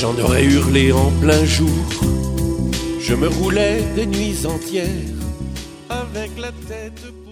j'en aurais hurlé en plein jour. Je me roulais des nuits entières avec la tête